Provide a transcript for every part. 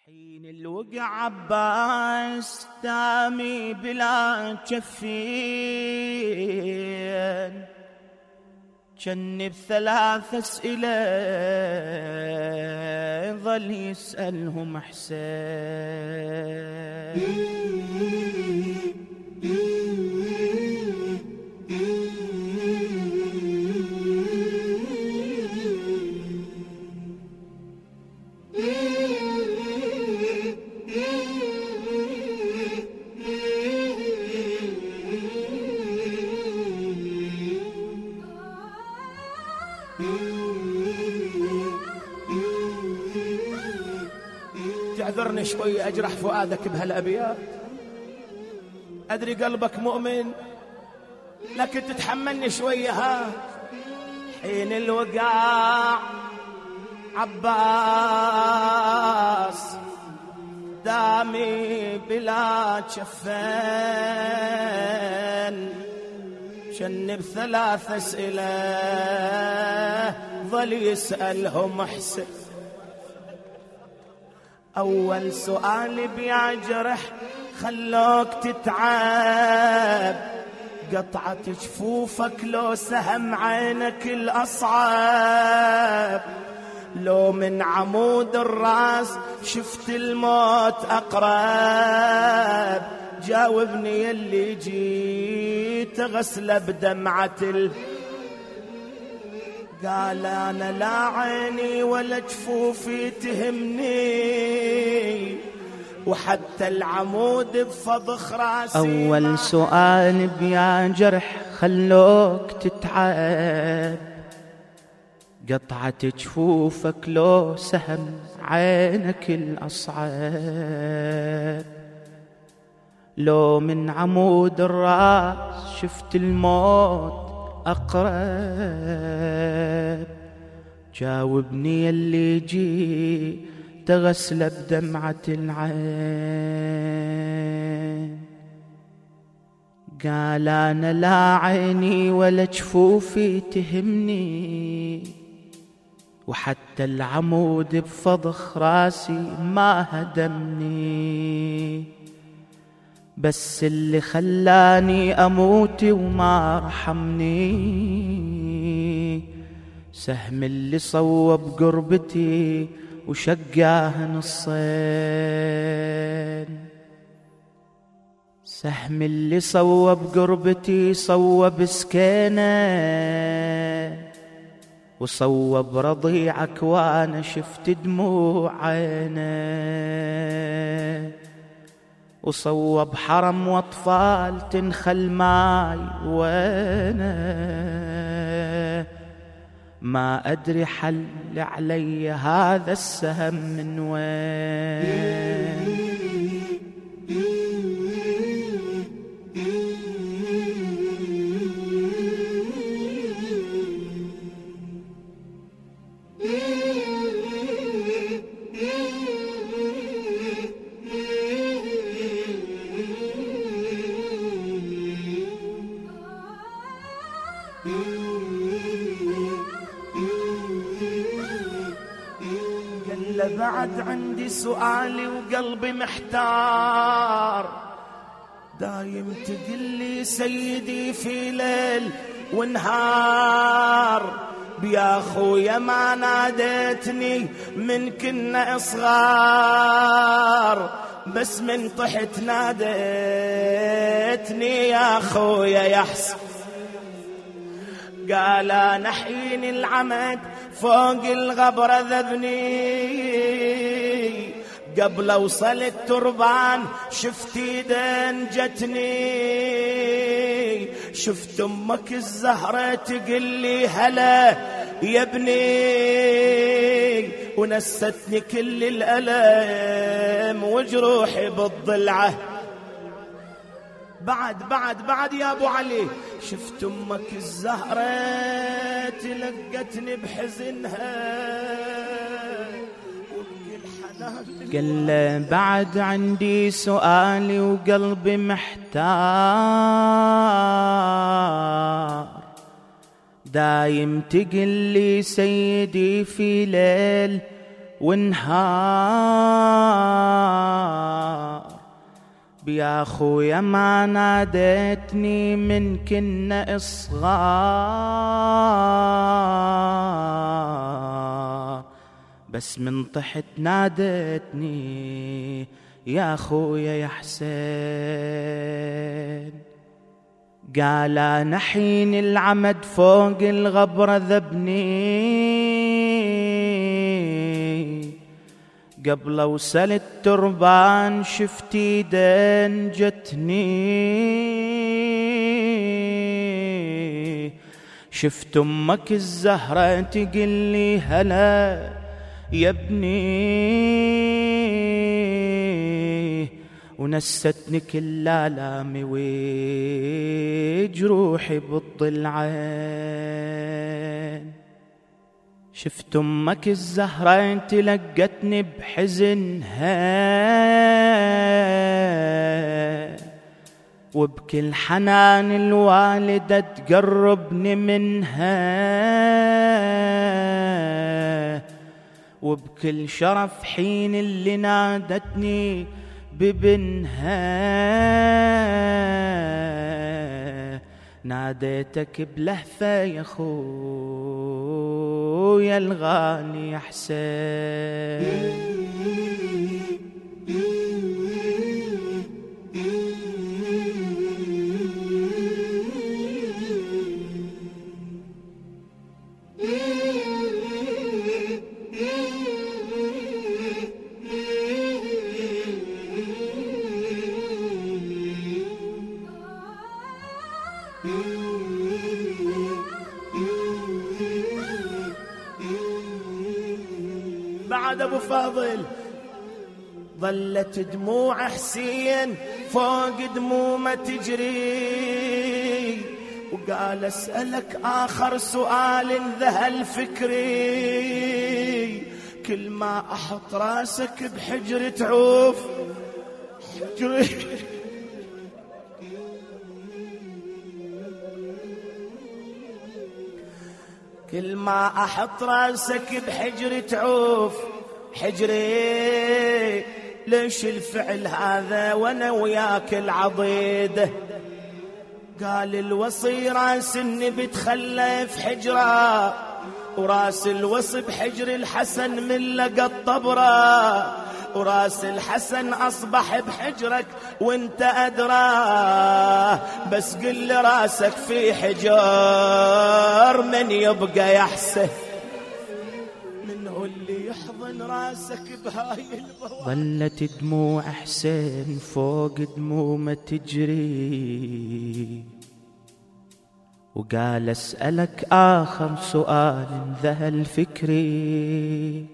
حين الوقع عباس دامي بلا جفين، جن بثلاث أسئلة ظل يسألهم حسين. تعذرني شوي أجرح فؤادك بهالأبيات، أدري قلبك مؤمن لكن تتحملني شوية. ها حين الوقاع عباس دامي بلا جفين، شن بثلاث أسئلة ظل يسألهم حسين. أول سؤال بيجرح خلوك تتعب، قطعة جفوفك لو سهم عينك الأصعب، لو من عمود الراس شفت الموت أقرب، جاوبني يلي جيت غسله بدمعة قال أنا لا عيني ولا جفوفي تهمني، وحتى العمود بفضخ راسي. أول سؤال بيا جرح خلوك تتعب، قطعة جفوفك لو سهم عينك الأصعب، لو من عمود الراس شفت الموت أقرب، جاوبني يلي جي تغسل بدمعة العين. قال أنا لا عيني ولا جفوفي تهمني، وحتى العمود بفضخ راسي ما هدمني، بس اللي خلاني أموت وما رحمني، سهم اللي صوب قربتي وشقاه نصين. سهم اللي صوب قربتي صوب سكينة، وصوب رضيعك وانا شفت دموع عينه، وصوب حرم واطفال تنخل ماي وانا ما ادري حل علي هذا السهم من وين. قال بعد عندي سؤالي وقلبي محتار، دايم تقلي سيدي في ليل ونهار، بيا خويا ما ناديتني من كنا صغار، بس من طحت ناديتني يا خويا يا حسن. قال أنا حين العمد فوق الغبرة ذبني، قبل أوصل التربان شفت ايدين جتني، شفت أمك الزهرة تقلي هلا يا ابني، ونستني كل الألم وجروحي بالضلعة. بعد يا أبو علي شفت أمك الزهرة تلقتني بحزنها، قال بعد عندي سؤالي وقلبي محتار، دايم تقلي سيدي في ليل ونهار بيا خويا ما ناديتني من كنا اصغار، بس من طحت ناديتني يا خويا يا حسين. قال انا حين العمد فوق الغبرة ذبني، قبل اوصل التربان شفت ايدين جتني، شفت امك الزهرة تقلي هلا يا ابني، ونستني كل آلامي وجروحي بالضلعين. شفت امك الزهرة تلقتني بحزنها، وبكل حنان الوالدة تقربني منها، وبكل شرف حين اللي نادتني ببنها، ناديتك بلهفة يا خويا الغالي يا حسين. بعد ابو فاضل ظلت دموع حسين فوق دمومه تجري، وقال اسألك آخر سؤال ذهل فكري، كل ما احط راسك بحجر تعوف حجري، كل ما احط راسك بحجر تعوف حجري، ليش الفعل هذا وانا وياك العضيده؟ قال الوصي راس النبي تخلف حجره، وراس الوصي بحجر الحسن من لقى الطبره، وراس الحسن أصبح بحجرك وانت أدرى، بس قل لي راسك في حجر من يبقى يحسن، من هو اللي يحضن راسك بهاي البوابة؟ ظلت دموع حسين فوق دمومه تجري، وقال اسألك آخر سؤال ذهل فكري،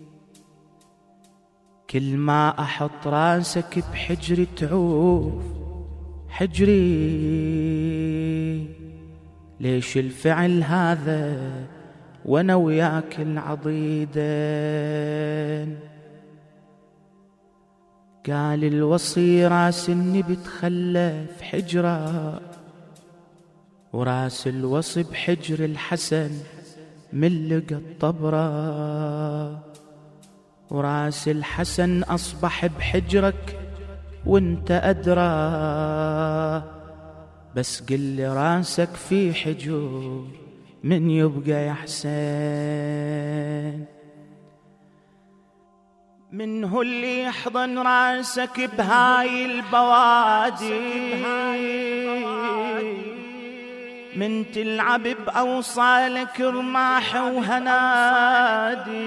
كل ما أحط راسك بحجري تعوف حجري، ليش الفعل هذا وانا وياك العضيدين؟ قال الوصي راس النبي تخلف حجره، وراس الوصي بحجر الحسن من لقى الطبره، وراس الحسن أصبح بحجرك وانت أدرى، بس قل لي راسك في حجر من يبقى يا حسين؟ من هو اللي يحضن راسك بهاي البوادي، من تلعب بأوصالك رماح وهنادي،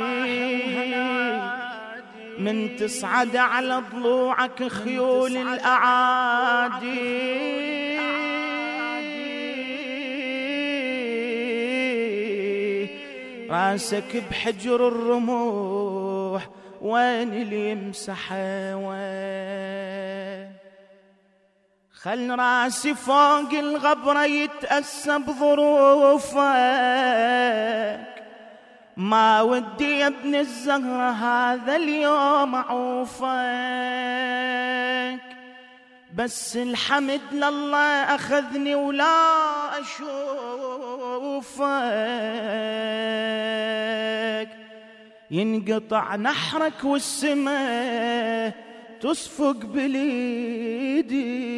من تصعد على ضلوعك خيول الأعادي، راسك بحجر الرموح وين اللي يمسحه وين؟ خل راسي فوق الغبرة يتأسى بظروفك، ما ودي يا ابن الزهرة هذا اليوم أعوفك، بس الحمد لله أخذني ولا أشوفك، ينقطع نحرك والسماء تصفق بليدي.